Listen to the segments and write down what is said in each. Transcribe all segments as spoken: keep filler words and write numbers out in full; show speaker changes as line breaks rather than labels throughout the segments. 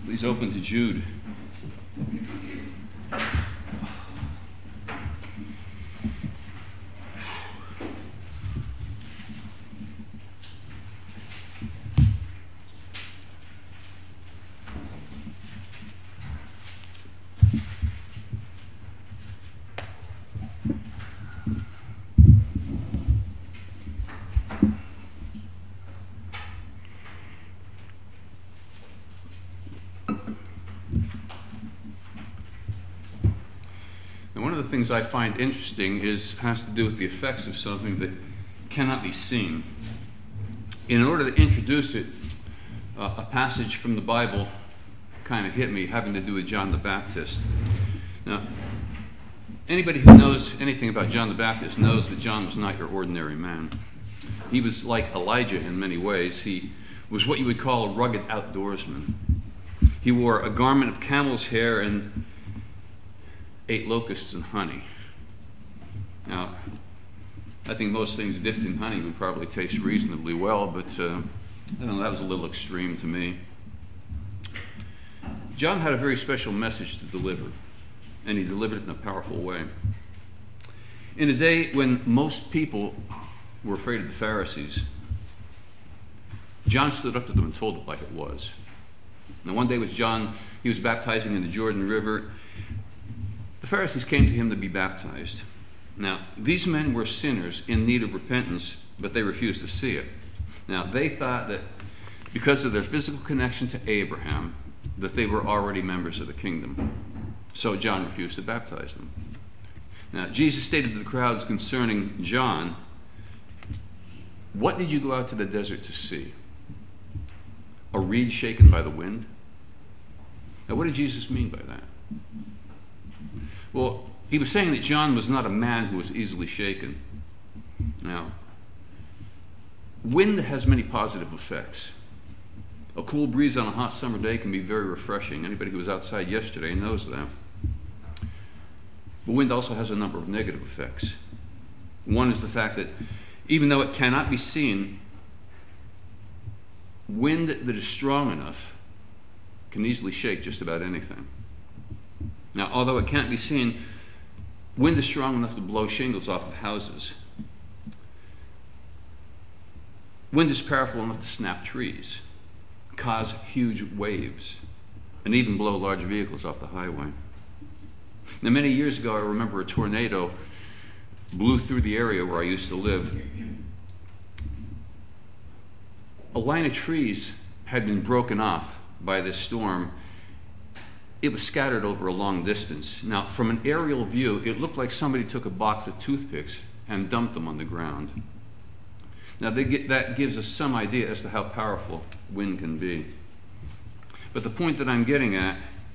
Please open to Jude. Things I find interesting is has to do with the effects of something that cannot be seen. In order to introduce it, uh, a passage from the Bible kind of hit me, having to do with John the Baptist. Now, anybody who knows anything about John the Baptist knows that John was not your ordinary man. He was like Elijah in many ways. He was what you would call a rugged outdoorsman. He wore a garment of camel's hair and ate locusts and honey. Now, I think most things dipped in honey would probably taste reasonably well, but uh, I don't know, that was a little extreme to me. John had a very special message to deliver, and he delivered it in a powerful way. In a day when most people were afraid of the Pharisees, John stood up to them and told it like it was. Now, one day was John, he was baptizing in the Jordan River. The Pharisees came to him to be baptized. Now, these men were sinners in need of repentance, but they refused to see it. Now, they thought that because of their physical connection to Abraham, that they were already members of the kingdom. So John refused to baptize them. Now, Jesus stated to the crowds concerning John, "What did you go out to the desert to see? A reed shaken by the wind?" Now, what did Jesus mean by that? Well, he was saying that John was not a man who was easily shaken. Now, wind has many positive effects. A cool breeze on a hot summer day can be very refreshing. Anybody who was outside yesterday knows that. But wind also has a number of negative effects. One is the fact that even though it cannot be seen, wind that is strong enough can easily shake just about anything. Now, although it can't be seen, wind is strong enough to blow shingles off of houses. Wind is powerful enough to snap trees, cause huge waves, and even blow large vehicles off the highway. Now, many years ago, I remember a tornado blew through the area where I used to live. A line of trees had been broken off by this storm. It was scattered over a long distance. Now, from an aerial view, it looked like somebody took a box of toothpicks and dumped them on the ground. Now, they get, that gives us some idea as to how powerful wind can be. But the point that I'm getting at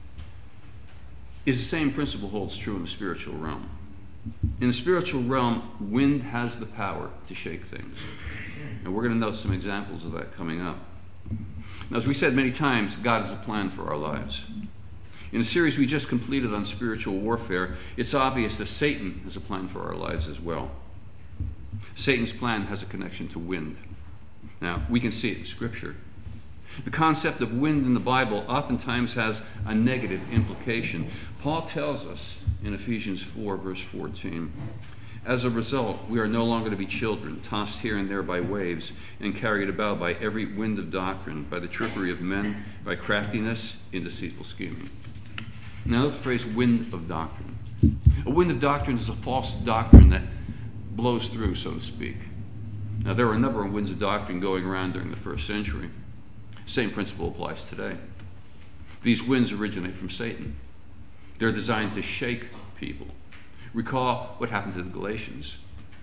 is the same principle holds true in the spiritual realm. In the spiritual realm, wind has the power to shake things. And we're going to note some examples of that coming up. Now, as we said many times, God has a plan for our lives. In a series we just completed on spiritual warfare, it's obvious that Satan has a plan for our lives as well. Satan's plan has a connection to wind. Now, we can see it in Scripture. The concept of wind in the Bible oftentimes has a negative implication. Paul tells us in Ephesians four, verse fourteen, "As a result, we are no longer to be children, tossed here and there by waves, and carried about by every wind of doctrine, by the trickery of men, by craftiness in deceitful scheming." Now, the phrase wind of doctrine. A wind of doctrine is a false doctrine that blows through, so to speak. Now, there were a number of winds of doctrine going around during the first century. Same principle applies today. These winds originate from Satan. They're designed to shake people. Recall what happened to the Galatians.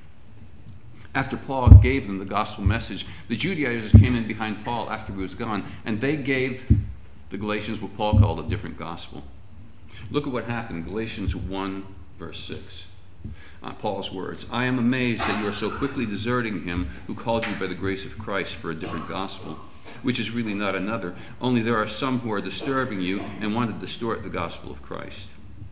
After Paul gave them the gospel message, the Judaizers came in behind Paul after he was gone, and they gave the Galatians what Paul called a different gospel. Look at what happened, Galatians one, verse six. Uh, Paul's words, "I am amazed that you are so quickly deserting him who called you by the grace of Christ for a different gospel, which is really not another. Only there are some who are disturbing you and want to distort the gospel of Christ."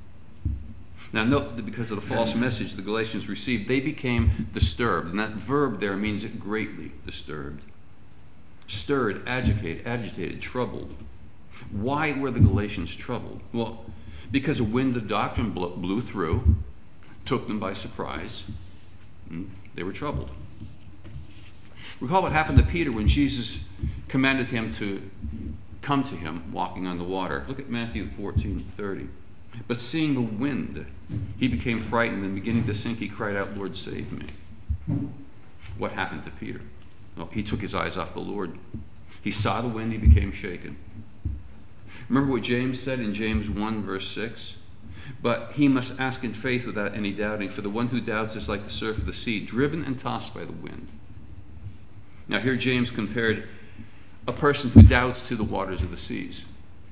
Now note that because of the false message the Galatians received, they became disturbed. And that verb there means greatly disturbed. Stirred, agitated, agitated, troubled. Why were the Galatians troubled? Well, because a wind of doctrine blew through, took them by surprise, and they were troubled. Recall what happened to Peter when Jesus commanded him to come to him walking on the water. Look at Matthew fourteen thirty. But seeing the wind, he became frightened, and beginning to sink, he cried out, Lord, save me. What happened to Peter? Well, he took his eyes off the Lord. He saw the wind, he became shaken. Remember what James said in James one, verse six? But he must ask in faith without any doubting, for the one who doubts is like the surf of the sea, driven and tossed by the wind. Now here James compared a person who doubts to the waters of the seas.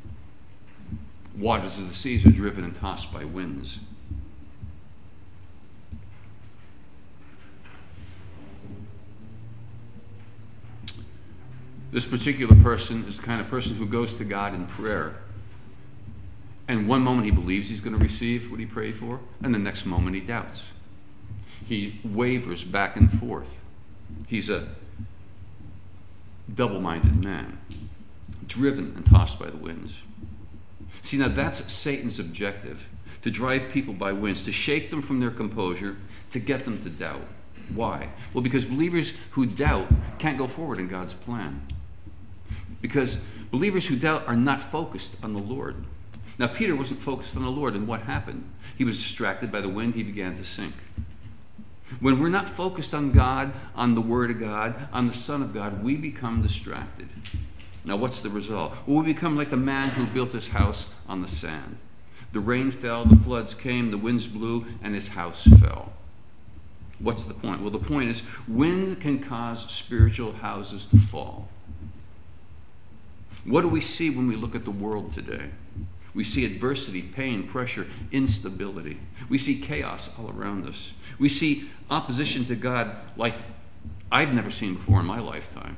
Waters of the seas are driven and tossed by winds. This particular person is the kind of person who goes to God in prayer. And one moment he believes he's going to receive what he prayed for, and the next moment he doubts. He wavers back and forth. He's a double-minded man, driven and tossed by the winds. See, now that's Satan's objective, to drive people by winds, to shake them from their composure, to get them to doubt. Why? Well, because believers who doubt can't go forward in God's plan. Because believers who doubt are not focused on the Lord. Now, Peter wasn't focused on the Lord, and what happened? He was distracted by the wind, he began to sink. When we're not focused on God, on the Word of God, on the Son of God, we become distracted. Now, what's the result? Well, we become like the man who built his house on the sand. The rain fell, the floods came, the winds blew, and his house fell. What's the point? Well, the point is, wind can cause spiritual houses to fall. What do we see when we look at the world today? We see adversity, pain, pressure, instability. We see chaos all around us. We see opposition to God like I've never seen before in my lifetime.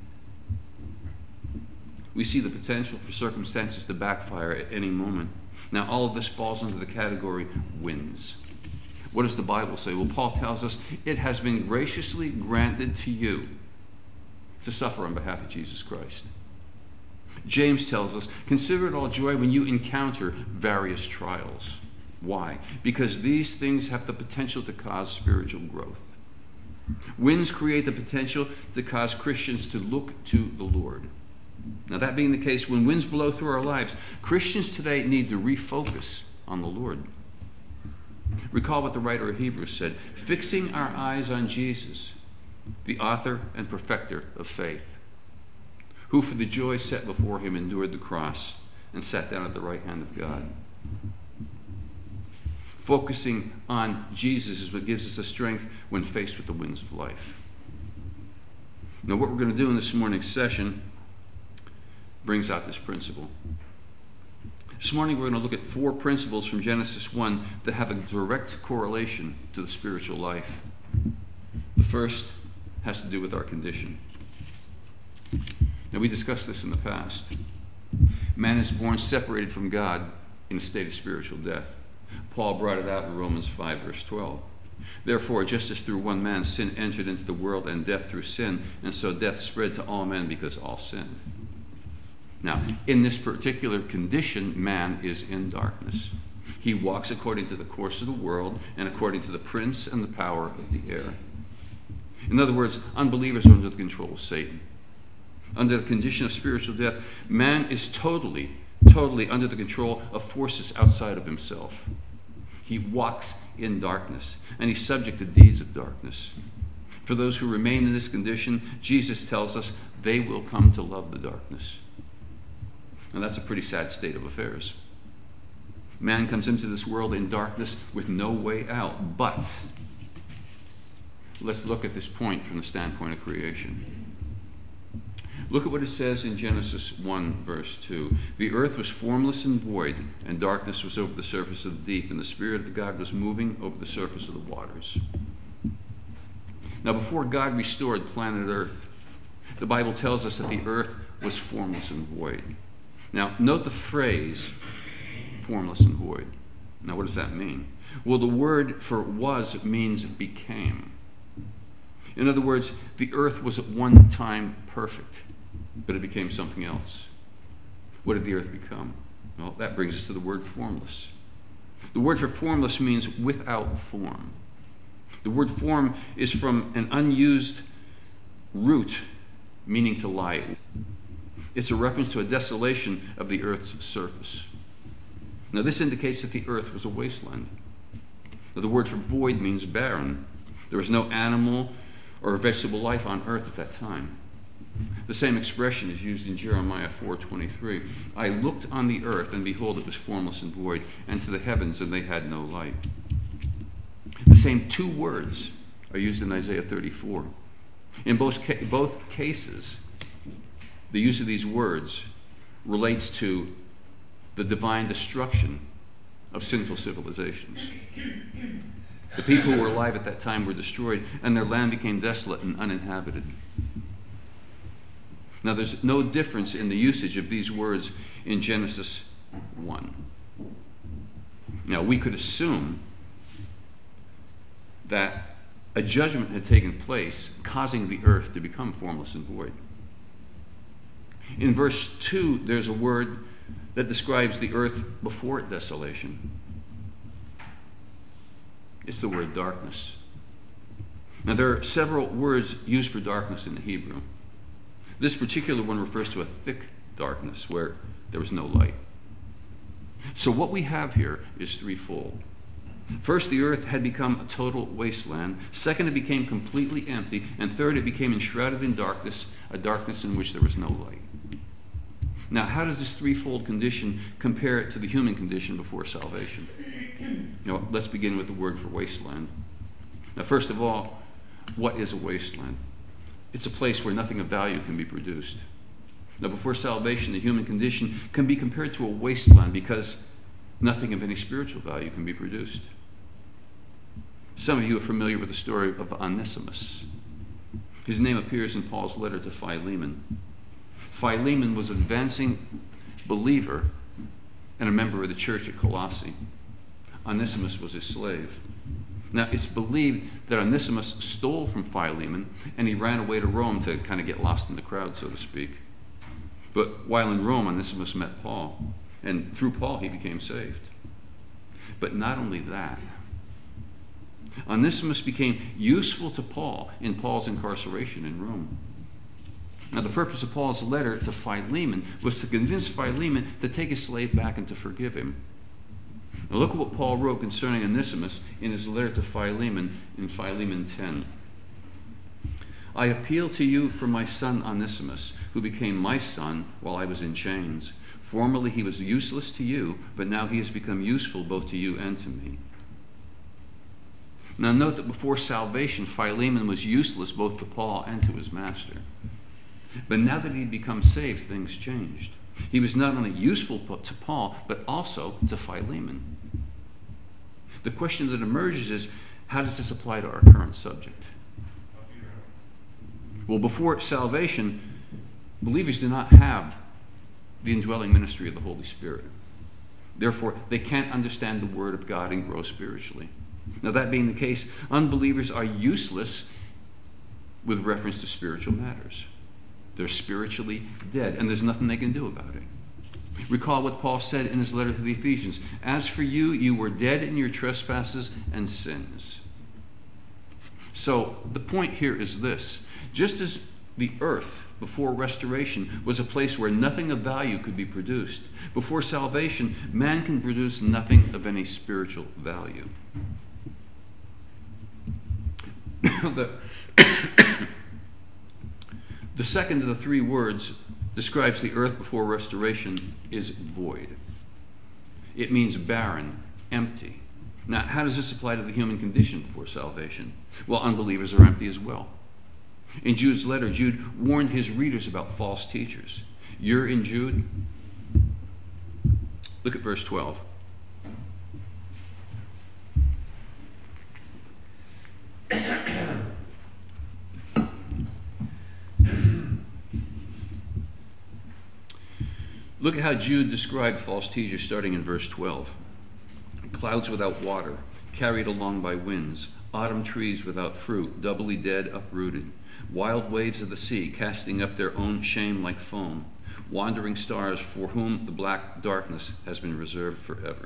We see the potential for circumstances to backfire at any moment. Now, all of this falls under the category winds. What does the Bible say? Well, Paul tells us it has been graciously granted to you to suffer on behalf of Jesus Christ. James tells us, consider it all joy when you encounter various trials. Why? Because these things have the potential to cause spiritual growth. Winds create the potential to cause Christians to look to the Lord. Now, that being the case, when winds blow through our lives, Christians today need to refocus on the Lord. Recall what the writer of Hebrews said, fixing our eyes on Jesus, the author and perfecter of faith, who for the joy set before him endured the cross and sat down at the right hand of God. Focusing on Jesus is what gives us the strength when faced with the winds of life. Now, what we're going to do in this morning's session brings out this principle. This morning we're going to look at four principles from Genesis one that have a direct correlation to the spiritual life. The first has to do with our condition. Now, we discussed this in the past. Man is born separated from God in a state of spiritual death. Paul brought it out in Romans five, verse twelve. Therefore, just as through one man sin entered into the world, and death through sin, and so death spread to all men because all sinned. Now, in this particular condition, man is in darkness. He walks according to the course of the world and according to the prince and the power of the air. In other words, unbelievers are under the control of Satan. Under the condition of spiritual death, man is totally, totally under the control of forces outside of himself. He walks in darkness, and he's subject to deeds of darkness. For those who remain in this condition, Jesus tells us they will come to love the darkness. And that's a pretty sad state of affairs. Man comes into this world in darkness with no way out. But let's look at this point from the standpoint of creation. Look at what it says in Genesis one, verse two. The earth was formless and void, and darkness was over the surface of the deep, and the Spirit of God was moving over the surface of the waters. Now, before God restored planet Earth, the Bible tells us that the earth was formless and void. Now, note the phrase, formless and void. Now, what does that mean? Well, the word for was means became. In other words, the earth was at one time perfect, but it became something else. What did the earth become? Well, that brings us to the word formless. The word for formless means without form. The word form is from an unused root meaning to lie. It's a reference to a desolation of the earth's surface. Now, this indicates that the earth was a wasteland. Now, the word for void means barren. There was no animal or vegetable life on earth at that time. The same expression is used in Jeremiah four twenty-three. I looked on the earth, and behold, it was formless and void, and to the heavens, and they had no light. The same two words are used in Isaiah thirty-four. In both, ca- both cases, the use of these words relates to the divine destruction of sinful civilizations. The people who were alive at that time were destroyed, and their land became desolate and uninhabited. Now, there's no difference in the usage of these words in Genesis one. Now, we could assume that a judgment had taken place, causing the earth to become formless and void. In verse two, there's a word that describes the earth before desolation. It's the word darkness. Now, there are several words used for darkness in the Hebrew. This particular one refers to a thick darkness where there was no light. So what we have here is threefold. First, the earth had become a total wasteland. Second, it became completely empty. And third, it became enshrouded in darkness, a darkness in which there was no light. Now, how does this threefold condition compare to the human condition before salvation? Now, let's begin with the word for wasteland. Now, first of all, what is a wasteland? It's a place where nothing of value can be produced. Now, before salvation, the human condition can be compared to a wasteland because nothing of any spiritual value can be produced. Some of you are familiar with the story of Onesimus. His name appears in Paul's letter to Philemon. Philemon was an advancing believer and a member of the church at Colossae. Onesimus was his slave. Now, it's believed that Onesimus stole from Philemon, and he ran away to Rome to kind of get lost in the crowd, so to speak. But while in Rome, Onesimus met Paul, and through Paul, he became saved. But not only that, Onesimus became useful to Paul in Paul's incarceration in Rome. Now, the purpose of Paul's letter to Philemon was to convince Philemon to take his slave back and to forgive him. Now, look at what Paul wrote concerning Onesimus in his letter to Philemon in Philemon ten. I appeal to you for my son Onesimus, who became my son while I was in chains. Formerly he was useless to you, but now he has become useful both to you and to me. Now, note that before salvation, Philemon was useless both to Paul and to his master. But now that he'd become saved, things changed. He was not only useful to Paul, but also to Philemon. The question that emerges is, how does this apply to our current subject? Well, before salvation, believers do not have the indwelling ministry of the Holy Spirit. Therefore, they can't understand the Word of God and grow spiritually. Now, that being the case, unbelievers are useless with reference to spiritual matters. They're spiritually dead, and there's nothing they can do about it. Recall what Paul said in his letter to the Ephesians. As for you, you were dead in your trespasses and sins. So the point here is this. Just as the earth before restoration was a place where nothing of value could be produced, before salvation, man can produce nothing of any spiritual value. the The second of the three words describes the earth before restoration is void. It means barren, empty. Now, how does this apply to the human condition before salvation? Well, unbelievers are empty as well. In Jude's letter, Jude warned his readers about false teachers. You're in Jude? Look at verse twelve. Look at how Jude described false teachers starting in verse twelve. Clouds without water, carried along by winds, autumn trees without fruit, doubly dead, uprooted, wild waves of the sea, casting up their own shame like foam, wandering stars for whom the black darkness has been reserved forever.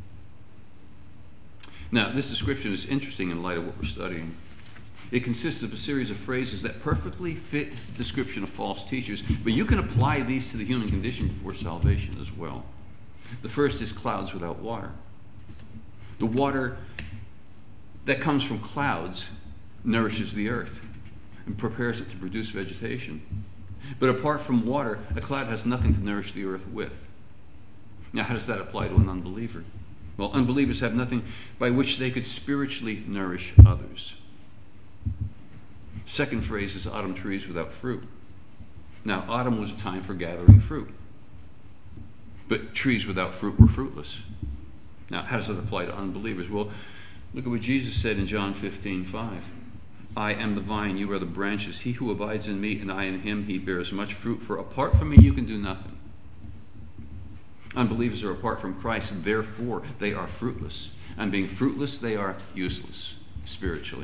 Now, this description is interesting in light of what we're studying. It consists of a series of phrases that perfectly fit the description of false teachers, but you can apply these to the human condition before salvation as well. The first is clouds without water. The water that comes from clouds nourishes the earth and prepares it to produce vegetation. But apart from water, a cloud has nothing to nourish the earth with. Now, how does that apply to an unbeliever? Well, unbelievers have nothing by which they could spiritually nourish others. Second phrase is autumn trees without fruit. Now, autumn was a time for gathering fruit, but trees without fruit were fruitless. Now, how does that apply to unbelievers? Well, look at what Jesus said in John fifteen five. I am the vine, you are the branches. He who abides in me and I in him, he bears much fruit, for apart from me you can do nothing. Unbelievers are apart from Christ, therefore they are fruitless. And being fruitless, they are useless spiritually.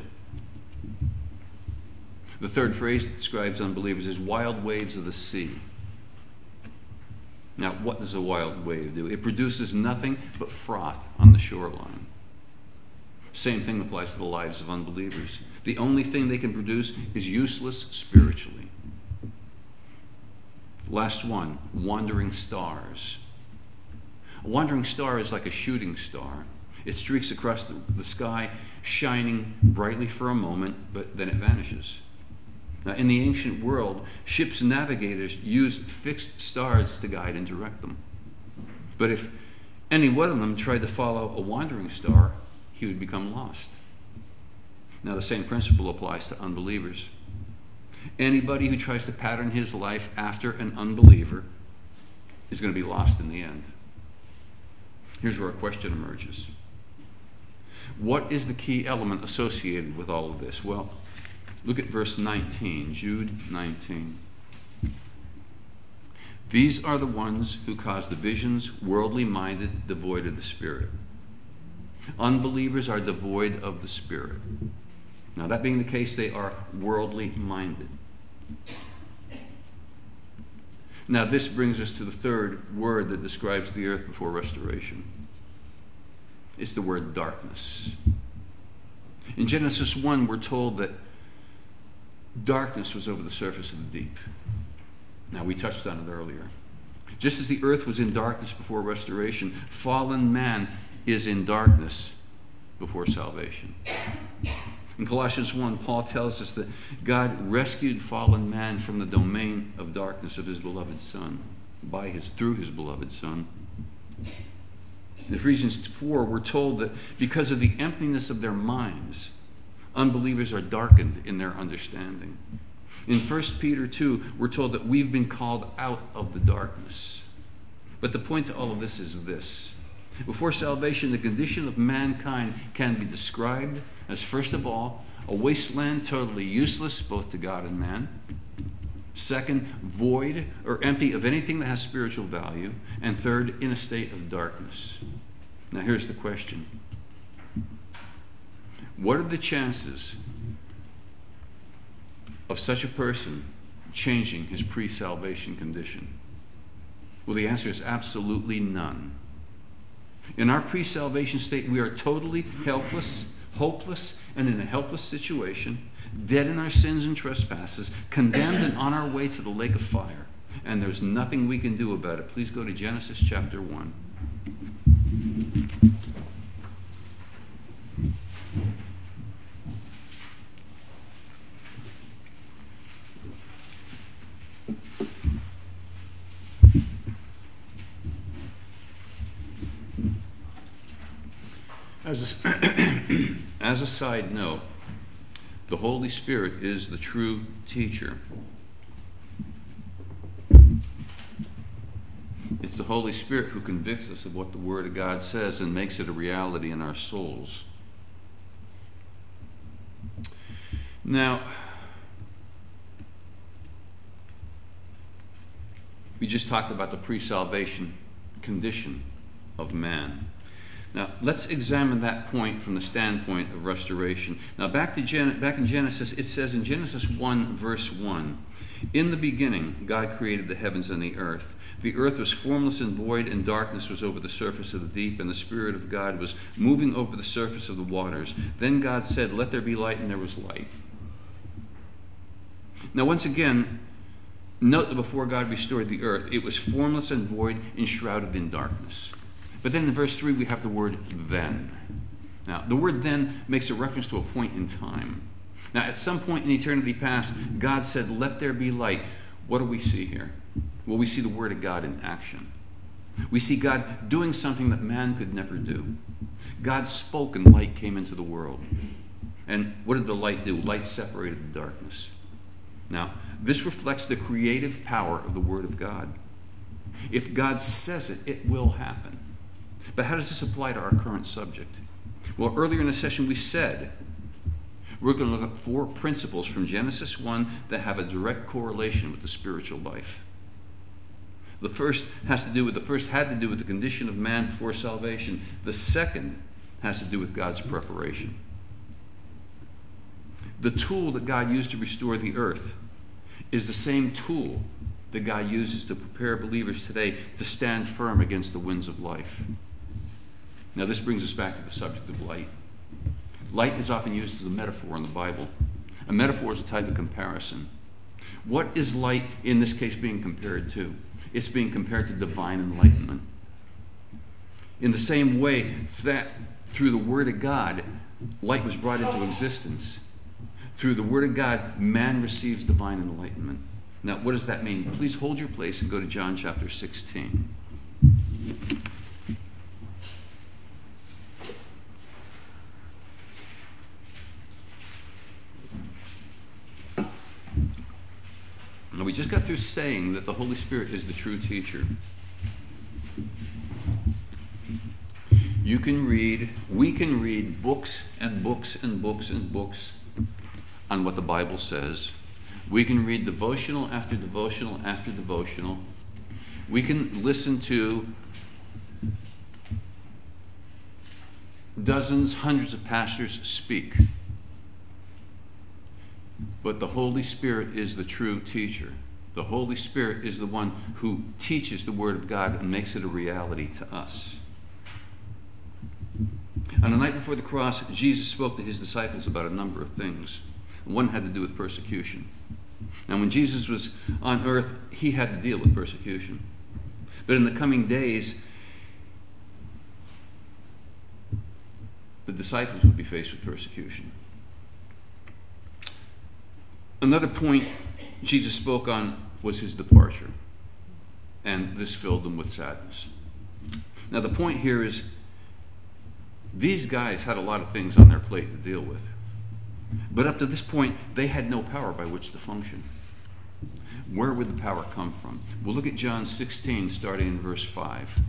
The third phrase that describes unbelievers is wild waves of the sea. Now, what does a wild wave do? It produces nothing but froth on the shoreline. Same thing applies to the lives of unbelievers. The only thing they can produce is useless spiritually. Last one, wandering stars. A wandering star is like a shooting star. It streaks across the, the sky, shining brightly for a moment, but then it vanishes. Now, in the ancient world, ships' navigators used fixed stars to guide and direct them. But if any one of them tried to follow a wandering star, he would become lost. Now, the same principle applies to unbelievers. Anybody who tries to pattern his life after an unbeliever is going to be lost in the end. Here's where a question emerges. What is the key element associated with all of this? Well, look at verse nineteen, Jude nineteen. These are the ones who cause divisions, worldly minded, devoid of the Spirit. Unbelievers are devoid of the Spirit. Now, that being the case, they are worldly minded. Now, this brings us to the third word that describes the earth before restoration. It's the word darkness. In Genesis one, we're told that darkness was over the surface of the deep. Now, we touched on it earlier. Just as the earth was in darkness before restoration, fallen man is in darkness before salvation. In Colossians one, Paul tells us that God rescued fallen man from the domain of darkness of his beloved Son, by his, through his beloved Son. In Ephesians four, we're told that because of the emptiness of their minds, unbelievers are darkened in their understanding. In First Peter two, we're told that we've been called out of the darkness. But the point to all of this is this. Before salvation, the condition of mankind can be described as, first of all, a wasteland totally useless both to God and man. Second, void or empty of anything that has spiritual value. And third, in a state of darkness. Now here's the question. What are the chances of such a person changing his pre-salvation condition? Well, the answer is absolutely none. In our pre-salvation state, we are totally helpless, hopeless, and in a helpless situation, dead in our sins and trespasses, condemned and on our way to the lake of fire. And there's nothing we can do about it. Please go to Genesis chapter one. As a, as a side note, the Holy Spirit is the true teacher. It's the Holy Spirit who convicts us of what the Word of God says and makes it a reality in our souls. Now, we just talked about the pre-salvation condition of man. Now, let's examine that point from the standpoint of restoration. Now, back to Gen- back in Genesis, it says in Genesis one, verse one, "In the beginning, God created the heavens and the earth. The earth was formless and void, and darkness was over the surface of the deep, and the Spirit of God was moving over the surface of the waters. Then God said, 'Let there be light,' and there was light." Now, once again, note that before God restored the earth, it was formless and void, enshrouded in darkness. But then in verse three, we have the word "then." Now, the word "then" makes a reference to a point in time. Now, at some point in eternity past, God said, "Let there be light." What do we see here? Well, we see the Word of God in action. We see God doing something that man could never do. God spoke and light came into the world. And what did the light do? Light separated the darkness. Now, this reflects the creative power of the Word of God. If God says it, it will happen. But how does this apply to our current subject? Well, earlier in the session we said we're going to look at four principles from Genesis one that have a direct correlation with the spiritual life. The first has to do with the first had to do with the condition of man before salvation. The second has to do with God's preparation. The tool that God used to restore the earth is the same tool that God uses to prepare believers today to stand firm against the winds of life. Now, this brings us back to the subject of light. Light is often used as a metaphor in the Bible. A metaphor is a type of comparison. What is light in this case being compared to? It's being compared to divine enlightenment. In the same way that through the Word of God, light was brought into existence, through the Word of God, man receives divine enlightenment. Now, what does that mean? Please hold your place and go to John chapter sixteen. Now, we just got through saying that the Holy Spirit is the true teacher. You can read, we can read books and books and books and books on what the Bible says. We can read devotional after devotional after devotional. We can listen to dozens, hundreds of pastors speak. But the Holy Spirit is the true teacher. The Holy Spirit is the one who teaches the Word of God and makes it a reality to us. On the night before the cross, Jesus spoke to his disciples about a number of things. One had to do with persecution. Now, when Jesus was on earth, he had to deal with persecution. But in the coming days, the disciples would be faced with persecution. Another point Jesus spoke on was his departure, and this filled them with sadness. Now, the point here is these guys had a lot of things on their plate to deal with. But up to this point, they had no power by which to function. Where would the power come from? We'll look at John sixteen, starting in verse five.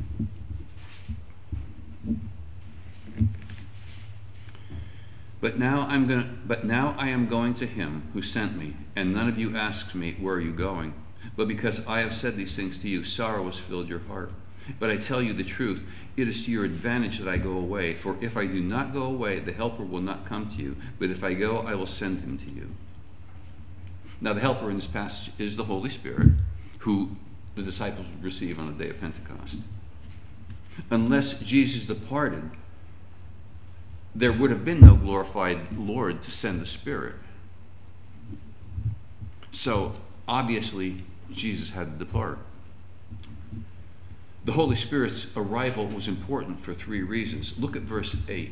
But now I'm going to, but now I am going to him who sent me, and none of you asks me, where are you going? But because I have said these things to you, sorrow has filled your heart. But I tell you the truth, it is to your advantage that I go away. For if I do not go away, the Helper will not come to you. But if I go, I will send him to you. Now, the Helper in this passage is the Holy Spirit, who the disciples would receive on the day of Pentecost. Unless Jesus departed, there would have been no glorified Lord to send the Spirit. So, obviously, Jesus had to depart. The Holy Spirit's arrival was important for three reasons. Look at verse eight.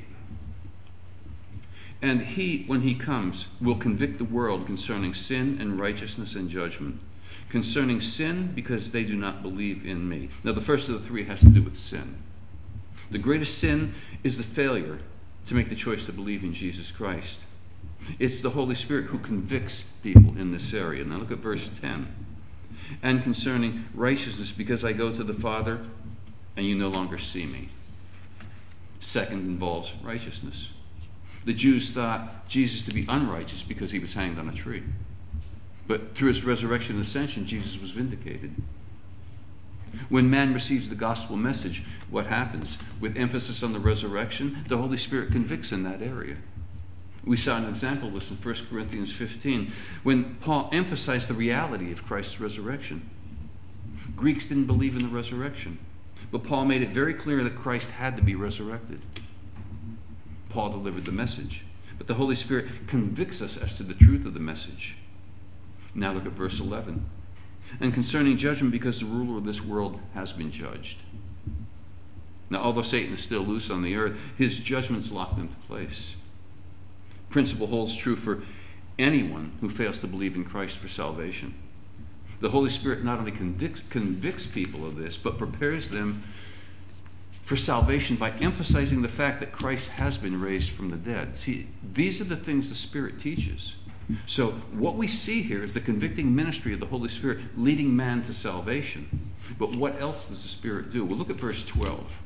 And he, when he comes, will convict the world concerning sin and righteousness and judgment. Concerning sin, because they do not believe in me. Now, the first of the three has to do with sin. The greatest sin is the failure to make the choice to believe in Jesus Christ. It's the Holy Spirit who convicts people in this area. Now, look at verse ten. And concerning righteousness, because I go to the Father, and you no longer see me. Second involves righteousness. The Jews thought Jesus to be unrighteous because he was hanged on a tree. But through his resurrection and ascension, Jesus was vindicated. When man receives the gospel message, what happens? With emphasis on the resurrection, the Holy Spirit convicts in that area. We saw an example of this in First Corinthians fifteen, when Paul emphasized the reality of Christ's resurrection. Greeks didn't believe in the resurrection, but Paul made it very clear that Christ had to be resurrected. Paul delivered the message, but the Holy Spirit convicts us as to the truth of the message. Now look at verse eleven. And concerning judgment, because the ruler of this world has been judged. Now, although Satan is still loose on the earth, his judgment's locked into place. Principle holds true for anyone who fails to believe in Christ for salvation. The Holy Spirit not only convicts, convicts people of this, but prepares them for salvation by emphasizing the fact that Christ has been raised from the dead. See, these are the things the Spirit teaches. So what we see here is the convicting ministry of the Holy Spirit leading man to salvation. But what else does the Spirit do? Well, look at verse twelve.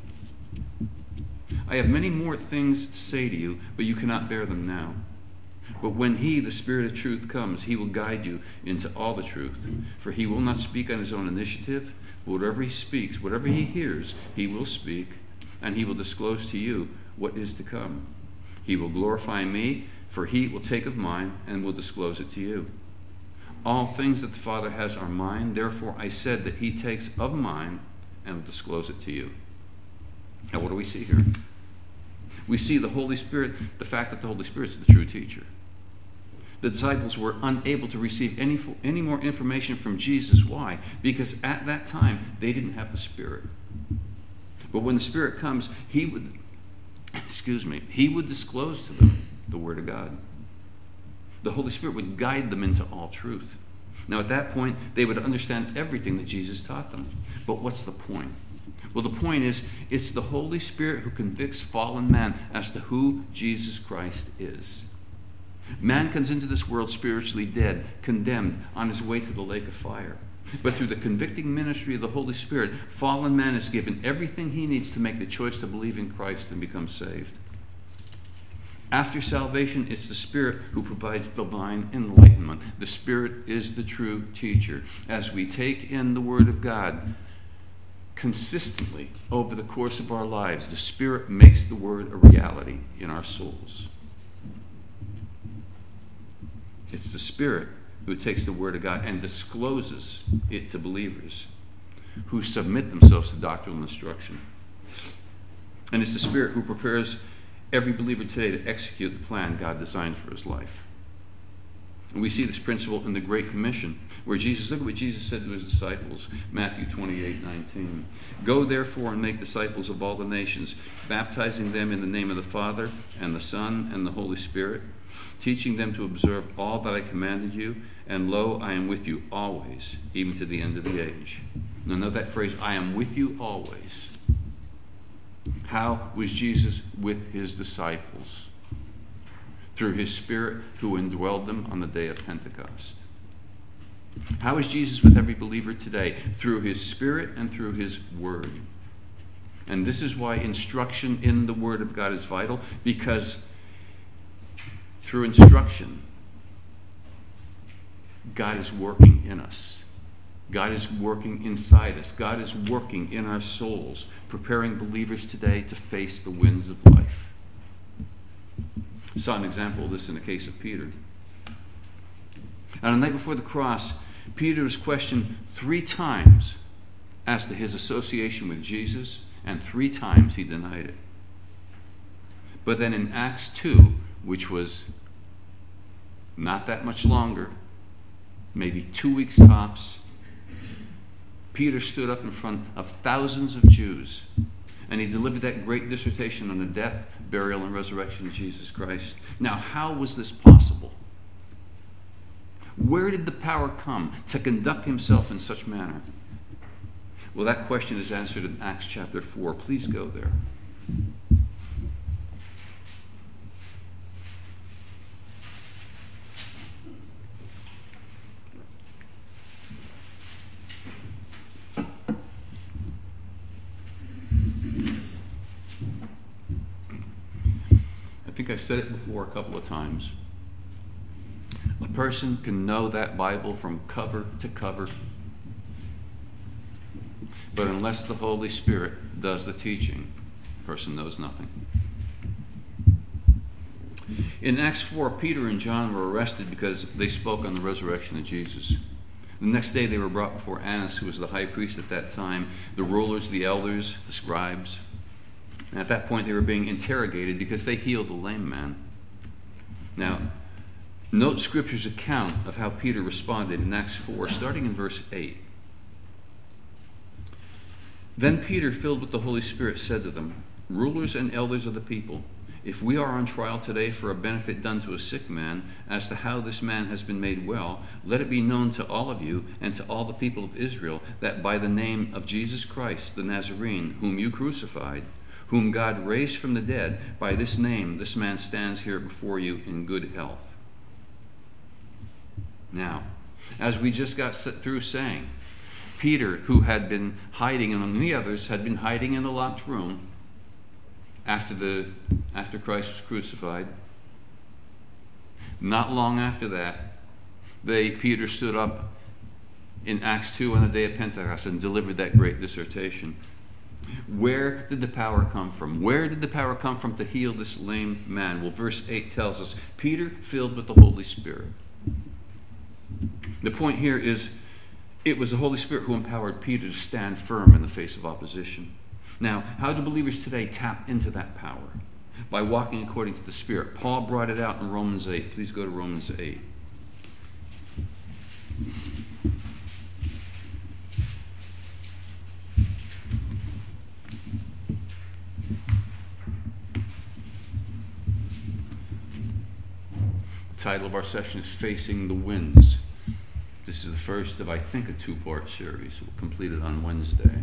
I have many more things to say to you, but you cannot bear them now. But when he, the Spirit of truth, comes, he will guide you into all the truth. For he will not speak on his own initiative, but whatever he speaks, whatever he hears, he will speak, and he will disclose to you what is to come. He will glorify me, for he will take of mine and will disclose it to you. All things that the Father has are mine, therefore I said that he takes of mine and will disclose it to you. Now what do we see here? We see the Holy Spirit, the fact that the Holy Spirit is the true teacher. The disciples were unable to receive any, any more information from Jesus. Why? Because at that time, they didn't have the Spirit. But when the Spirit comes, he would, excuse me, he would disclose to them the Word of God. The Holy Spirit would guide them into all truth. Now at that point, they would understand everything that Jesus taught them. But what's the point? Well, the point is, it's the Holy Spirit who convicts fallen man as to who Jesus Christ is. Man comes into this world spiritually dead, condemned, on his way to the lake of fire. But through the convicting ministry of the Holy Spirit, fallen man is given everything he needs to make the choice to believe in Christ and become saved. After salvation, it's the Spirit who provides divine enlightenment. The Spirit is the true teacher. As we take in the Word of God consistently over the course of our lives, the Spirit makes the Word a reality in our souls. It's the Spirit who takes the Word of God and discloses it to believers who submit themselves to doctrinal instruction. And it's the Spirit who prepares every believer today to execute the plan God designed for his life. And we see this principle in the Great Commission, where Jesus, look at what Jesus said to his disciples, Matthew twenty-eight nineteen. Go therefore and make disciples of all the nations, baptizing them in the name of the Father and the Son and the Holy Spirit, teaching them to observe all that I commanded you, and lo, I am with you always, even to the end of the age. Now note that phrase, I am with you always. How was Jesus with his disciples? Through his Spirit who indwelled them on the day of Pentecost. How is Jesus with every believer today? Through his Spirit and through his Word. And this is why instruction in the Word of God is vital, because through instruction, God is working in us. God is working inside us. God is working in our souls, preparing believers today to face the winds of life. I saw an example of this in the case of Peter. On the night before the cross, Peter was questioned three times as to his association with Jesus, and three times he denied it. But then in Acts two, which was not that much longer, maybe two weeks tops, Peter stood up in front of thousands of Jews, and he delivered that great dissertation on the death, burial, and resurrection of Jesus Christ. Now, how was this possible? Where did the power come to conduct himself in such manner? Well, that question is answered in Acts chapter four. Please go there. I think I said it before a couple of times. A person can know that Bible from cover to cover, But unless the Holy Spirit does the teaching, the person knows nothing. In Acts four, Peter and John were arrested because they spoke on the resurrection of Jesus. The next day they were brought before Annas, who was the high priest at that time, the rulers, the elders, the scribes. And at that point they were being interrogated because they healed the lame man. Now, note Scripture's account of how Peter responded in Acts four, starting in verse eight. Then Peter, filled with the Holy Spirit, said to them, "Rulers and elders of the people, if we are on trial today for a benefit done to a sick man, as to how this man has been made well, let it be known to all of you and to all the people of Israel that by the name of Jesus Christ the Nazarene, whom you crucified, whom God raised from the dead, by this name this man stands here before you in good health." Now, as we just got through saying, Peter, who had been hiding, and many others had been hiding in a locked room after the after Christ was crucified. Not long after that, they Peter stood up in Acts two on the day of Pentecost and delivered that great dissertation. Where did the power come from? Where did the power come from to heal this lame man? Well, verse eight tells us, Peter filled with the Holy Spirit. The point here is, it was the Holy Spirit who empowered Peter to stand firm in the face of opposition. Now, how do believers today tap into that power? By walking according to the Spirit. Paul brought it out in Romans eight. Please go to Romans eight. The title of our session is Facing the Winds. This is the first of, I think, a two-part series. We'll complete it on Wednesday.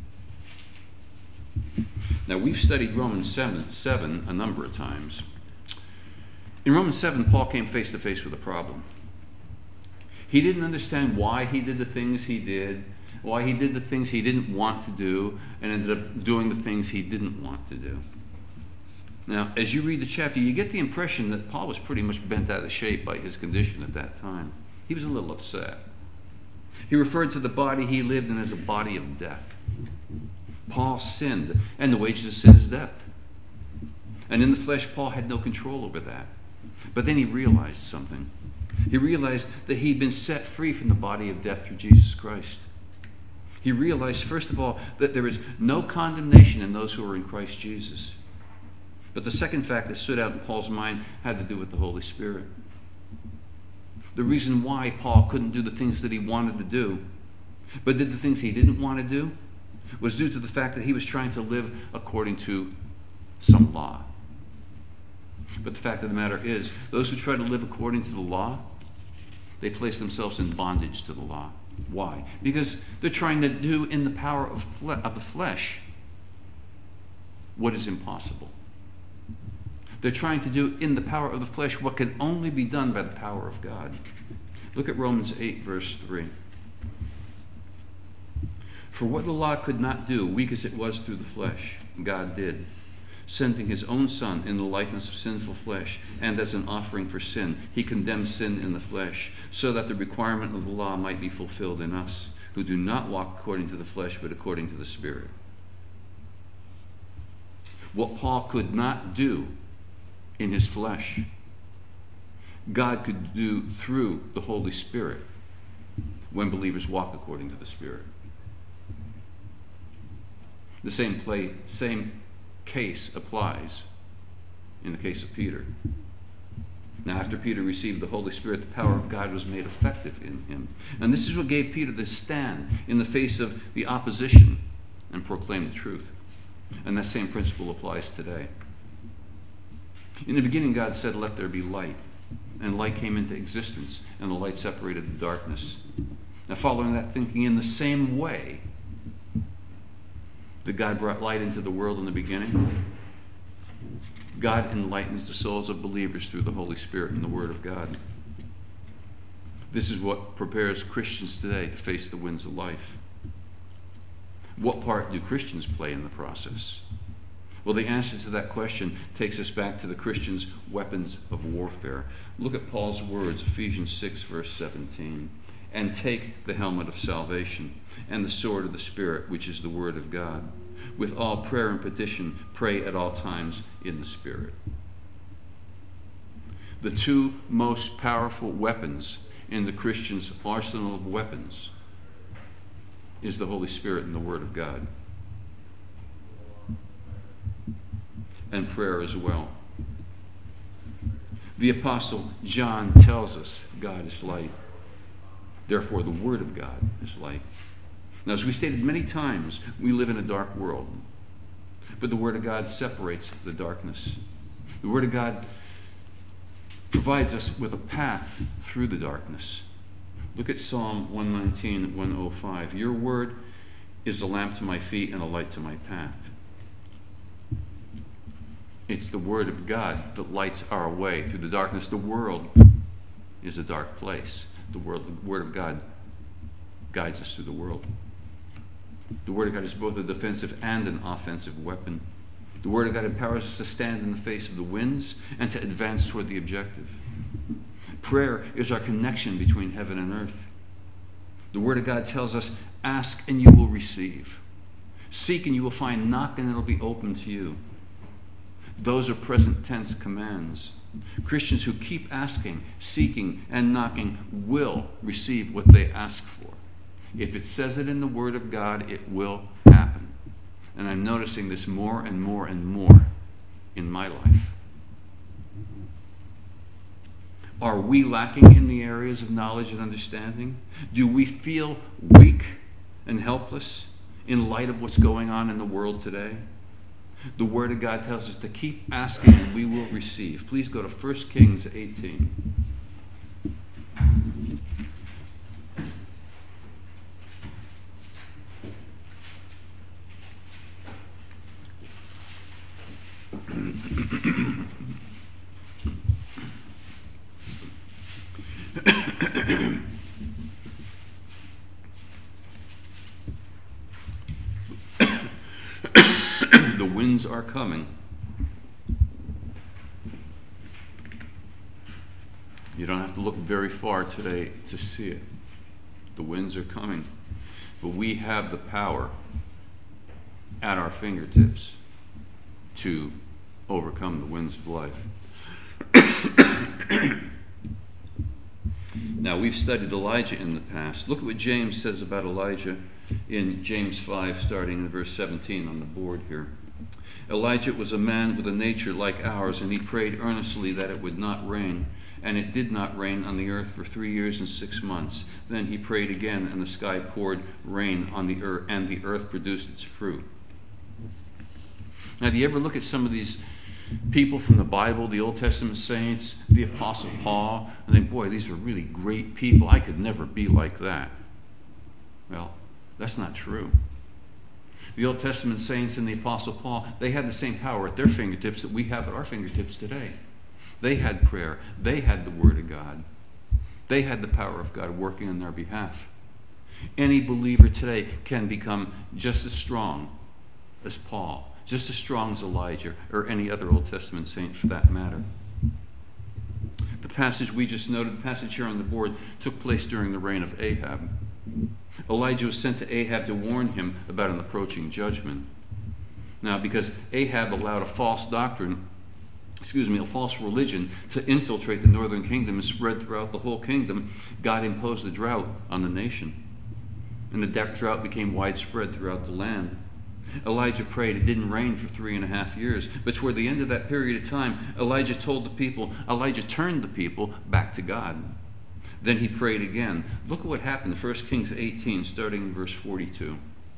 Now, we've studied Romans seven, seven a number of times. In Romans seven, Paul came face to face with a problem. He didn't understand why he did the things he did, why he did the things he didn't want to do, and ended up doing the things he didn't want to do. Now, as you read the chapter, you get the impression that Paul was pretty much bent out of shape by his condition at that time. He was a little upset. He referred to the body he lived in as a body of death. Paul sinned, and the wages of sin is death. And in the flesh, Paul had no control over that. But then he realized something. He realized that he'd been set free from the body of death through Jesus Christ. He realized, first of all, that there is no condemnation in those who are in Christ Jesus. But the second fact that stood out in Paul's mind had to do with the Holy Spirit. The reason why Paul couldn't do the things that he wanted to do, but did the things he didn't want to do, was due to the fact that he was trying to live according to some law. But the fact of the matter is, those who try to live according to the law, they place themselves in bondage to the law. Why? Because they're trying to do in the power of, fle- of the flesh what is impossible. They're trying to do in the power of the flesh what can only be done by the power of God. Look at Romans eight, verse three. For what the law could not do, weak as it was through the flesh, God did, sending his own Son in the likeness of sinful flesh, and as an offering for sin, he condemned sin in the flesh, so that the requirement of the law might be fulfilled in us, who do not walk according to the flesh, but according to the Spirit. What Paul could not do in his flesh, God could do through the Holy Spirit when believers walk according to the Spirit. The same play, same case applies in the case of Peter. Now, after Peter received the Holy Spirit, the power of God was made effective in him. And this is what gave Peter the stand in the face of the opposition and proclaim the truth. And that same principle applies today. In the beginning, God said, "Let there be light." And light came into existence, and the light separated the darkness. Now, following that thinking, in the same way that God brought light into the world in the beginning, God enlightens the souls of believers through the Holy Spirit and the Word of God. This is what prepares Christians today to face the winds of life. What part do Christians play in the process? Well, the answer to that question takes us back to the Christian's weapons of warfare. Look at Paul's words, Ephesians six, verse seventeen. and take the helmet of salvation and the sword of the Spirit, which is the word of God. With all prayer and petition, pray at all times in the Spirit. The two most powerful weapons in the Christian's arsenal of weapons is the Holy Spirit and the Word of God. And prayer as well. The Apostle John tells us God is light. Therefore, the Word of God is light. Now, as we stated many times, we live in a dark world. But the Word of God separates the darkness. The Word of God provides us with a path through the darkness. Look at Psalm one nineteen, one oh five. Your word is a lamp to my feet and a light to my path. It's the Word of God that lights our way through the darkness. The world is a dark place. The, world, the Word of God guides us through the world. The Word of God is both a defensive and an offensive weapon. The Word of God empowers us to stand in the face of the winds and to advance toward the objective. Prayer is our connection between heaven and earth. The Word of God tells us, ask and you will receive. Seek and you will find. Knock and it will be open to you. Those are present tense commands. Christians who keep asking, seeking, and knocking will receive what they ask for. If it says it in the Word of God, it will happen. And I'm noticing this more and more and more in my life. Are we lacking in the areas of knowledge and understanding? Do we feel weak and helpless in light of what's going on in the world today? The Word of God tells us to keep asking and we will receive. Please go to First Kings eighteen. The winds are coming. You don't have to look very far today to see it. The winds are coming. But we have the power at our fingertips to overcome the winds of life. Now, we've studied Elijah in the past. Look at what James says about Elijah in James five, starting in verse seventeen on the board here. Elijah was a man with a nature like ours, and he prayed earnestly that it would not rain. And it did not rain on the earth for three years and six months. Then he prayed again, and the sky poured rain on the earth, and the earth produced its fruit. Now, do you ever look at some of these people from the Bible, the Old Testament saints, the Apostle Paul, and think, boy, these are really great people. I could never be like that. Well, that's not true. The Old Testament saints and the Apostle Paul, they had the same power at their fingertips that we have at our fingertips today. They had prayer. They had the Word of God. They had the power of God working on their behalf. Any believer today can become just as strong as Paul, just as strong as Elijah, or any other Old Testament saint for that matter. The passage we just noted, the passage here on the board, took place during the reign of Ahab. Elijah was sent to Ahab to warn him about an approaching judgment. Now, because Ahab allowed a false doctrine, excuse me, a false religion to infiltrate the northern kingdom and spread throughout the whole kingdom, God imposed a drought on the nation. And the drought became widespread throughout the land. Elijah prayed. It didn't rain for three and a half years. But toward the end of that period of time, Elijah told the people, Elijah turned the people back to God. Then he prayed again. Look at what happened in First Kings eighteen, starting in verse forty-two.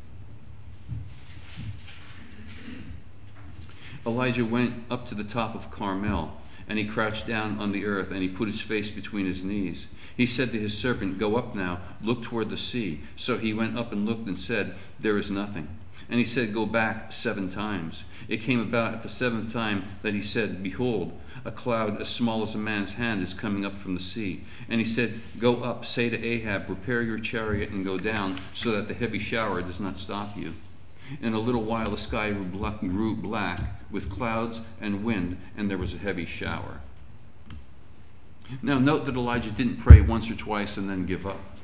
Elijah went up to the top of Carmel, and he crouched down on the earth, and he put his face between his knees. He said to his servant, go up now, look toward the sea. So he went up and looked and said, there is nothing. And he said, go back seven times. It came about at the seventh time that he said, behold, a cloud as small as a man's hand is coming up from the sea. And he said, go up, say to Ahab, prepare your chariot and go down, so that the heavy shower does not stop you. In a little while the sky grew black with clouds and wind, and there was a heavy shower. Now note that Elijah didn't pray once or twice and then give up.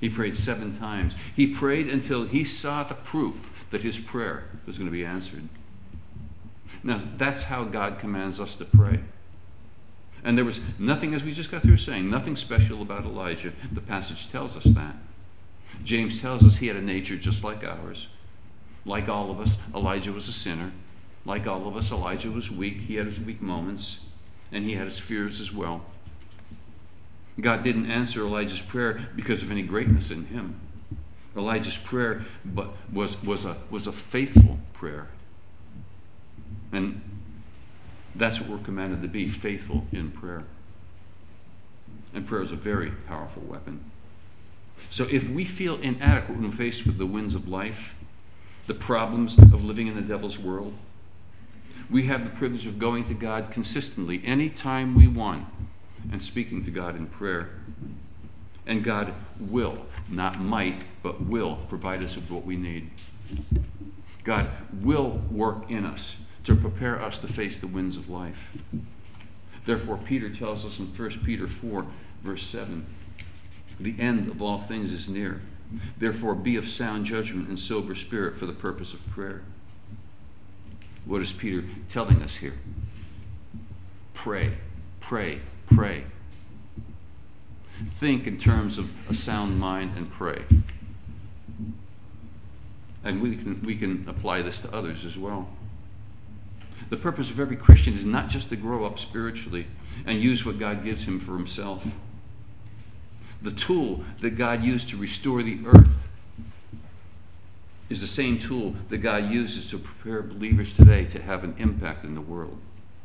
He prayed seven times. He prayed until he saw the proof that his prayer was going to be answered. Now, that's how God commands us to pray. And there was nothing, as we just got through saying, nothing special about Elijah. The passage tells us that. James tells us he had a nature just like ours. Like all of us, Elijah was a sinner. Like all of us, Elijah was weak. He had his weak moments, and he had his fears as well. God didn't answer Elijah's prayer because of any greatness in him. Elijah's prayer but was, was, a, was a faithful prayer. And that's what we're commanded to be, faithful in prayer. And prayer is a very powerful weapon. So if we feel inadequate when faced with the winds of life, the problems of living in the devil's world, we have the privilege of going to God consistently anytime we want and speaking to God in prayer. And God will, not might, but will provide us with what we need. God will work in us to prepare us to face the winds of life. Therefore, Peter tells us in First Peter four, verse seven, the end of all things is near. Therefore, be of sound judgment and sober spirit for the purpose of prayer. What is Peter telling us here? Pray, pray, pray. Think in terms of a sound mind and pray. And we can, we can apply this to others as well. The purpose of every Christian is not just to grow up spiritually and use what God gives him for himself. The tool that God used to restore the earth is the same tool that God uses to prepare believers today to have an impact in the world.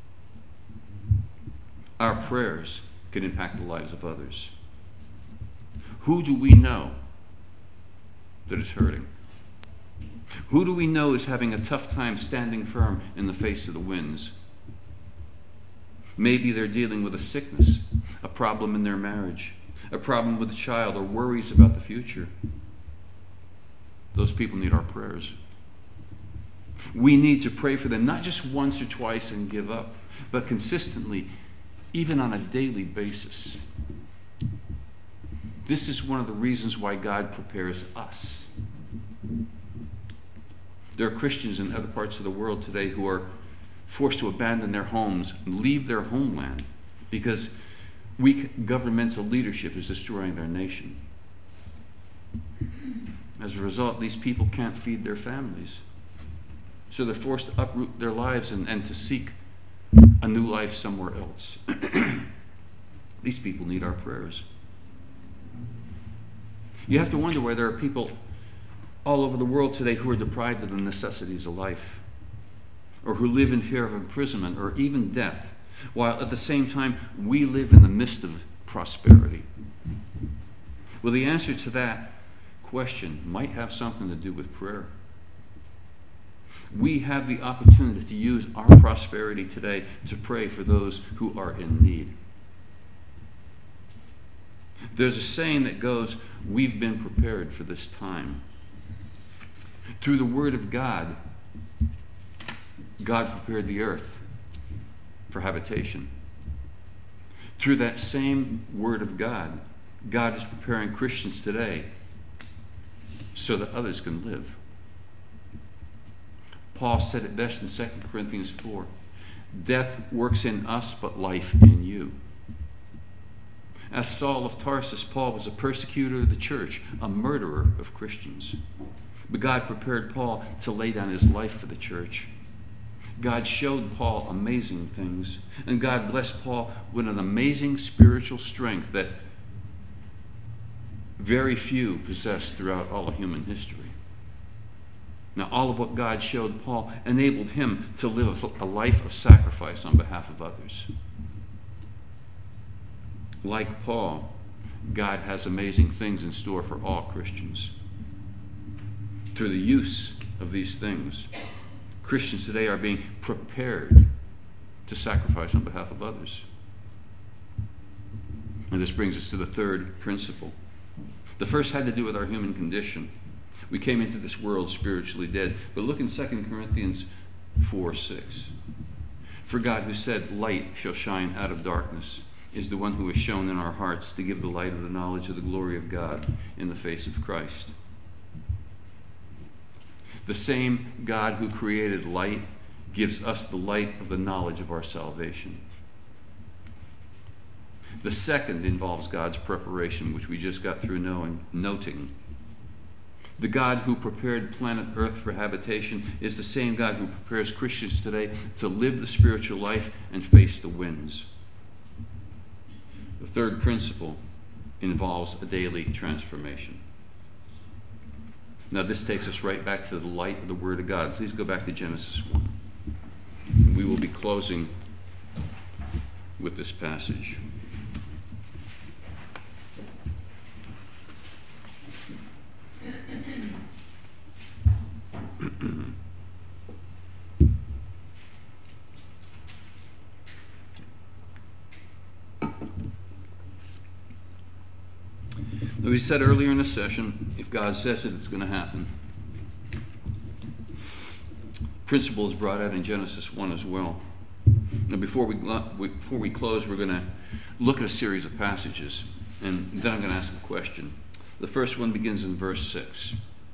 Our prayers can impact the lives of others. Who do we know that is hurting? Who do we know is having a tough time standing firm in the face of the winds? Maybe they're dealing with a sickness, a problem in their marriage, a problem with a child, or worries about the future. Those people need our prayers. We need to pray for them, not just once or twice and give up, but consistently, even on a daily basis. This is one of the reasons why God prepares us. There are Christians in other parts of the world today who are forced to abandon their homes and leave their homeland because weak governmental leadership is destroying their nation. As a result, these people can't feed their families. So they're forced to uproot their lives and, and to seek a new life somewhere else. These people need our prayers. You have to wonder why there are people all over the world today who are deprived of the necessities of life, or who live in fear of imprisonment or even death, while at the same time we live in the midst of prosperity. Well, the answer to that question might have something to do with prayer. We have the opportunity to use our prosperity today to pray for those who are in need. There's a saying that goes, we've been prepared for this time. Through the Word of God, God prepared the earth for habitation. Through that same Word of God, God is preparing Christians today so that others can live. Paul said it best in Second Corinthians four. Death works in us, but life in you. As Saul of Tarsus, Paul was a persecutor of the church, a murderer of Christians. But God prepared Paul to lay down his life for the church. God showed Paul amazing things, and God blessed Paul with an amazing spiritual strength that very few possessed throughout all of human history. Now, all of what God showed Paul enabled him to live a life of sacrifice on behalf of others. Like Paul, God has amazing things in store for all Christians. Through the use of these things, Christians today are being prepared to sacrifice on behalf of others. And this brings us to the third principle. The first had to do with our human condition. We came into this world spiritually dead. But look in Second Corinthians four six. For God, who said, light shall shine out of darkness, is the one who is shown in our hearts to give the light of the knowledge of the glory of God in the face of Christ. The same God who created light gives us the light of the knowledge of our salvation. The second involves God's preparation, which we just got through knowing, noting. The God who prepared planet Earth for habitation is the same God who prepares Christians today to live the spiritual life and face the winds. The third principle involves a daily transformation. Now this takes us right back to the light of the Word of God. Please go back to Genesis one. We will be closing with this passage. We said earlier in the session, if God says it, it's going to happen. Principle is brought out in Genesis one as well. Now, before we before we close, we're going to look at a series of passages, and then I'm going to ask a question. The first one begins in verse six.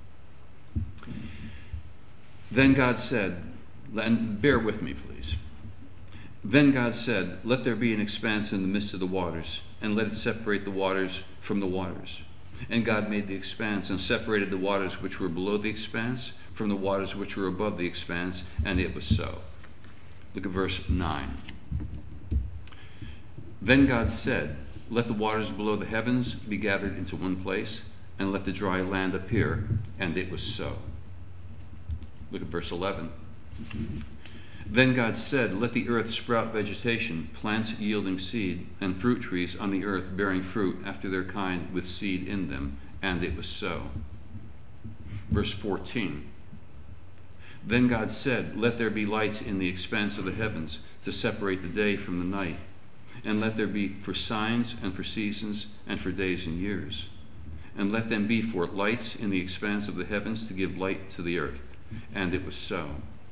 Then God said, and bear with me, please. Then God said, let there be an expanse in the midst of the waters, and let it separate the waters from the waters. And God made the expanse and separated the waters which were below the expanse from the waters which were above the expanse, and it was so. Look at verse nine. Then God said, let the waters below the heavens be gathered into one place, and let the dry land appear, and it was so. Look at verse eleven. Then God said, let the earth sprout vegetation, plants yielding seed, and fruit trees on the earth bearing fruit after their kind with seed in them. And it was so. Verse fourteen. Then God said, let there be lights in the expanse of the heavens to separate the day from the night, and let there be for signs and for seasons and for days and years. And let them be for lights in the expanse of the heavens to give light to the earth. And it was so.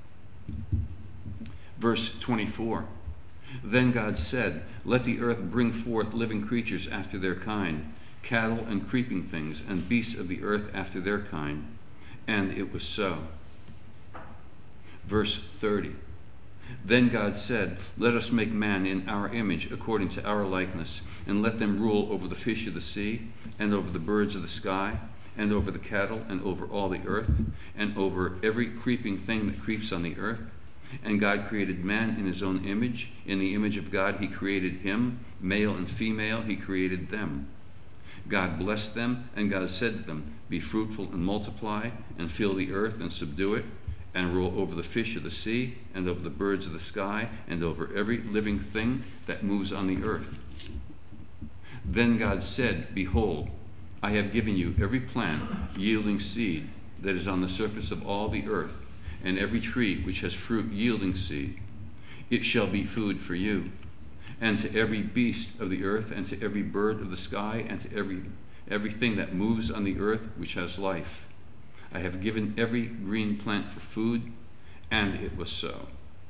Verse twenty-four. Then God said, let the earth bring forth living creatures after their kind, cattle and creeping things, and beasts of the earth after their kind. And it was so. Verse thirty. Then God said, let us make man in our image according to our likeness, and let them rule over the fish of the sea, and over the birds of the sky, and over the cattle, and over all the earth, and over every creeping thing that creeps on the earth. And God created man in his own image. In the image of God he created him. Male and female he created them. God blessed them, and God said to them, be fruitful and multiply, and fill the earth and subdue it, and rule over the fish of the sea, and over the birds of the sky, and over every living thing that moves on the earth. Then God said, behold, I have given you every plant yielding seed that is on the surface of all the earth, and every tree which has fruit yielding seed. It shall be food for you, and to every beast of the earth, and to every bird of the sky, and to every everything that moves on the earth which has life. I have given every green plant for food, and it was so.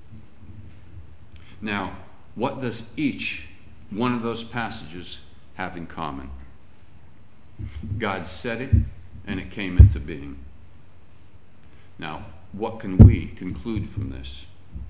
Now, what does each one of those passages have in common? God said it, and it came into being. Now, what can we conclude from this?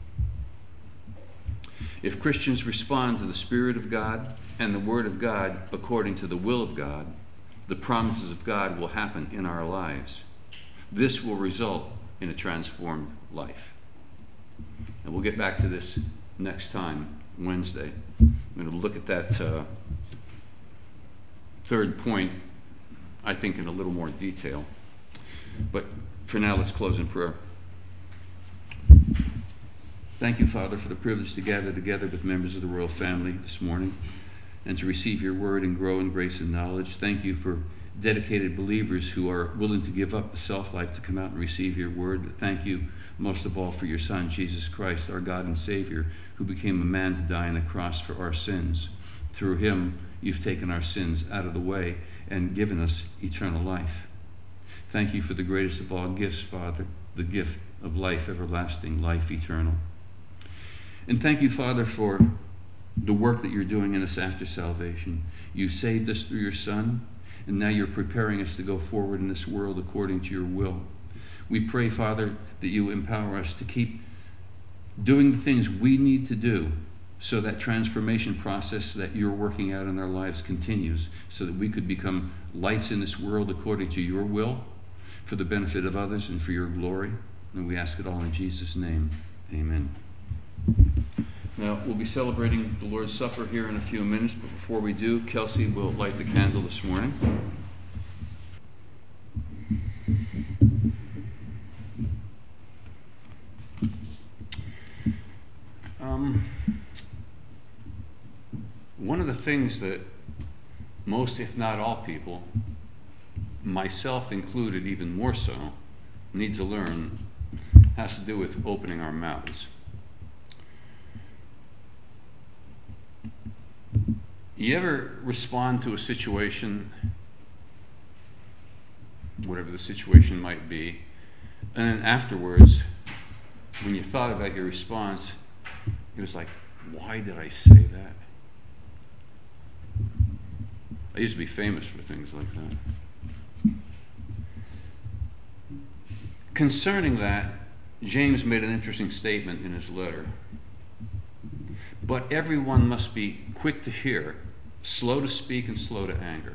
If Christians respond to the Spirit of God and the Word of God according to the will of God, the promises of God will happen in our lives. This will result in a transformed life. And we'll get back to this next time, Wednesday. I'm going to look at that uh, third point, I think, in a little more detail. But for now, let's close in prayer. Thank you, Father, for the privilege to gather together with members of the royal family this morning and to receive your word and grow in grace and knowledge. Thank you for dedicated believers who are willing to give up the self-life to come out and receive your word. But thank you most of all for your Son, Jesus Christ, our God and Savior, who became a man to die on a cross for our sins. Through him, you've taken our sins out of the way and given us eternal life. Thank you for the greatest of all gifts, Father, the gift of life everlasting, life eternal. And thank you, Father, for the work that you're doing in us after salvation. You saved us through your Son, and now you're preparing us to go forward in this world according to your will. We pray, Father, that you empower us to keep doing the things we need to do so that transformation process that you're working out in our lives continues, so that we could become lights in this world according to your will, for the benefit of others and for your glory. And we ask it all in Jesus' name. Amen. Now, we'll be celebrating the Lord's Supper here in a few minutes, but before we do, Kelsey will light the candle this morning. Um, one of the things that most, if not all people, myself included even more so, need to learn has to do with opening our mouths. You ever respond to a situation, whatever the situation might be, and then afterwards, when you thought about your response, it was like, why did I say that? I used to be famous for things like that. Concerning that, James made an interesting statement in his letter. But everyone must be quick to hear, slow to speak, and slow to anger.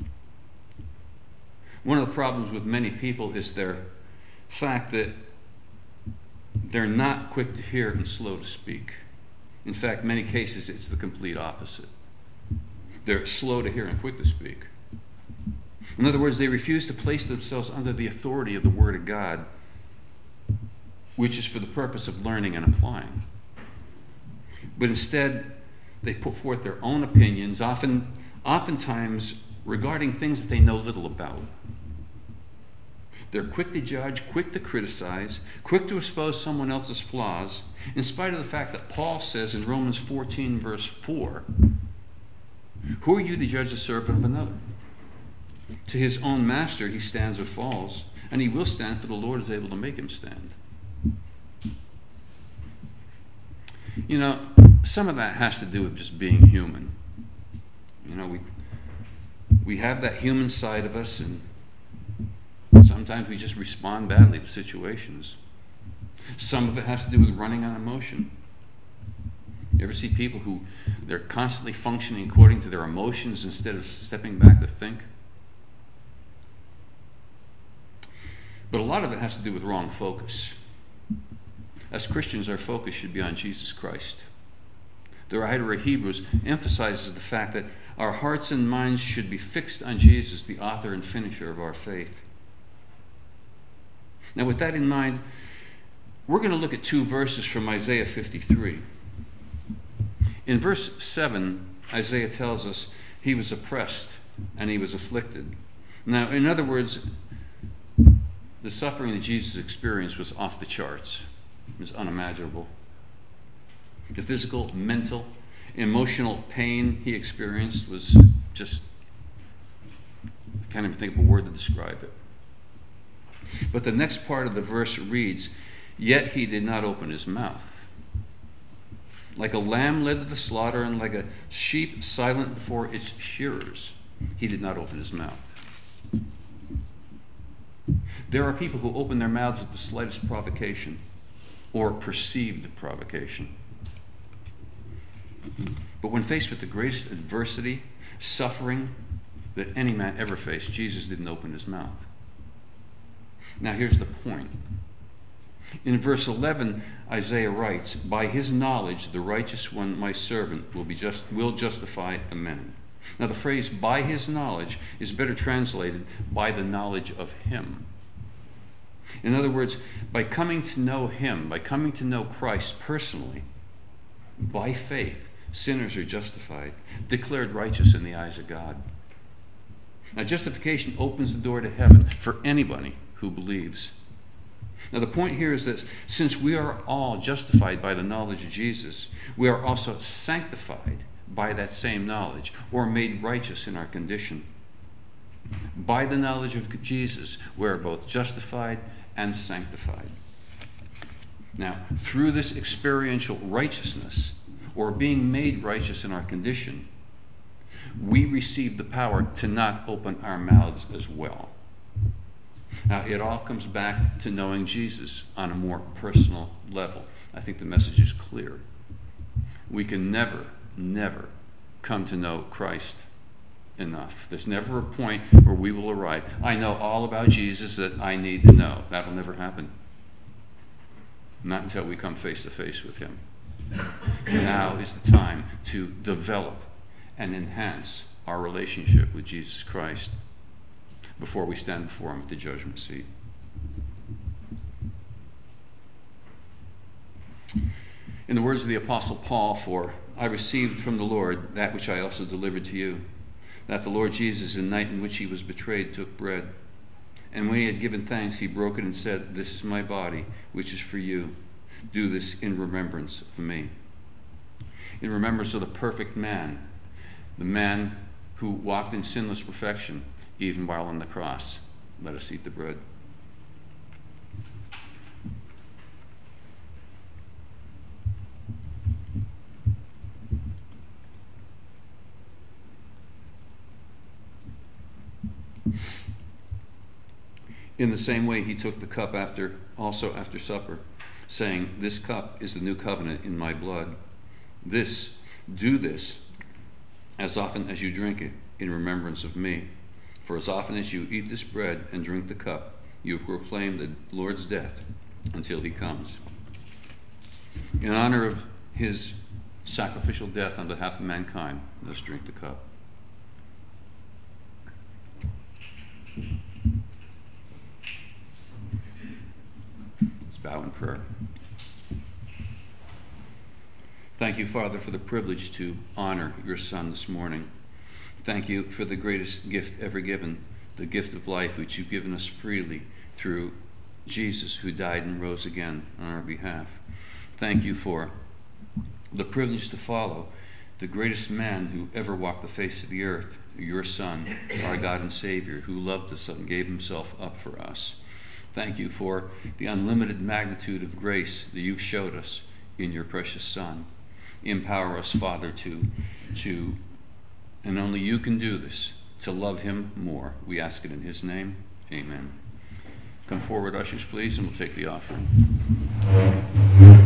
One of the problems with many people is their fact that they're not quick to hear and slow to speak. In fact, many cases it's the complete opposite. They're slow to hear and quick to speak. In other words, they refuse to place themselves under the authority of the Word of God, which is for the purpose of learning and applying. But instead, they put forth their own opinions, often, oftentimes regarding things that they know little about. They're quick to judge, quick to criticize, quick to expose someone else's flaws, in spite of the fact that Paul says in Romans fourteen, verse four, who are you to judge the servant of another? To his own master he stands or falls, and he will stand, for the Lord is able to make him stand. You know, some of that has to do with just being human. You know, we we have that human side of us, and sometimes we just respond badly to situations. Some of it has to do with running on emotion. You ever see people who they're constantly functioning according to their emotions instead of stepping back to think? But a lot of it has to do with wrong focus. As Christians, our focus should be on Jesus Christ. The writer of Hebrews emphasizes the fact that our hearts and minds should be fixed on Jesus, the author and finisher of our faith. Now, with that in mind, we're going to look at two verses from Isaiah fifty-three. In verse seven, Isaiah tells us he was oppressed and he was afflicted. Now, in other words, the suffering that Jesus experienced was off the charts. It was unimaginable. The physical, mental, emotional pain he experienced was just, I can't even think of a word to describe it. But the next part of the verse reads, yet he did not open his mouth. Like a lamb led to the slaughter, and like a sheep silent before its shearers, he did not open his mouth. There are people who open their mouths at the slightest provocation or perceived provocation. But when faced with the greatest adversity, suffering that any man ever faced, Jesus didn't open his mouth. Now here's the point. In verse eleven, Isaiah writes, by his knowledge the righteous one, my servant, will be just will justify the many. Now the phrase by his knowledge is better translated by the knowledge of him. In other words, by coming to know him, by coming to know Christ personally, by faith, sinners are justified, declared righteous in the eyes of God. Now justification opens the door to heaven for anybody who believes. Now the point here is that since we are all justified by the knowledge of Jesus, we are also sanctified by that same knowledge, or made righteous in our condition. By the knowledge of Jesus, we are both justified and sanctified. Now, through this experiential righteousness, or being made righteous in our condition, we receive the power to not open our mouths as well. Now, it all comes back to knowing Jesus on a more personal level. I think the message is clear. We can never, never come to know Christ enough. There's never a point where we will arrive. I know all about Jesus that I need to know. That'll never happen. Not until we come face to face with him. Now is the time to develop and enhance our relationship with Jesus Christ before we stand before him at the judgment seat. In the words of the Apostle Paul, for I received from the Lord that which I also delivered to you, that the Lord Jesus, in the night in which he was betrayed, took bread. And when he had given thanks, he broke it and said, "This is my body, which is for you. Do this in remembrance of me." In remembrance of the perfect man, the man who walked in sinless perfection, even while on the cross. Let us eat the bread. In the same way, he took the cup after, also after supper, saying, "This cup is the new covenant in my blood. This, do this, as often as you drink it, in remembrance of me. For as often as you eat this bread and drink the cup, you proclaim the Lord's death until he comes." In honor of his sacrificial death on behalf of mankind, let's drink the cup. Let's bow in prayer. Thank you, Father, for the privilege to honor your Son this morning. Thank you for the greatest gift ever given, the gift of life, which you've given us freely through Jesus, who died and rose again on our behalf. Thank you for the privilege to follow the greatest man who ever walked the face of the earth, your Son, our God and Savior, who loved us and gave himself up for us. Thank you for the unlimited magnitude of grace that you've showed us in your precious Son. Empower us, Father, to, to, and only you can do this, to love him more. We ask it in his name. Amen. Come forward, ushers, please, and we'll take the offering.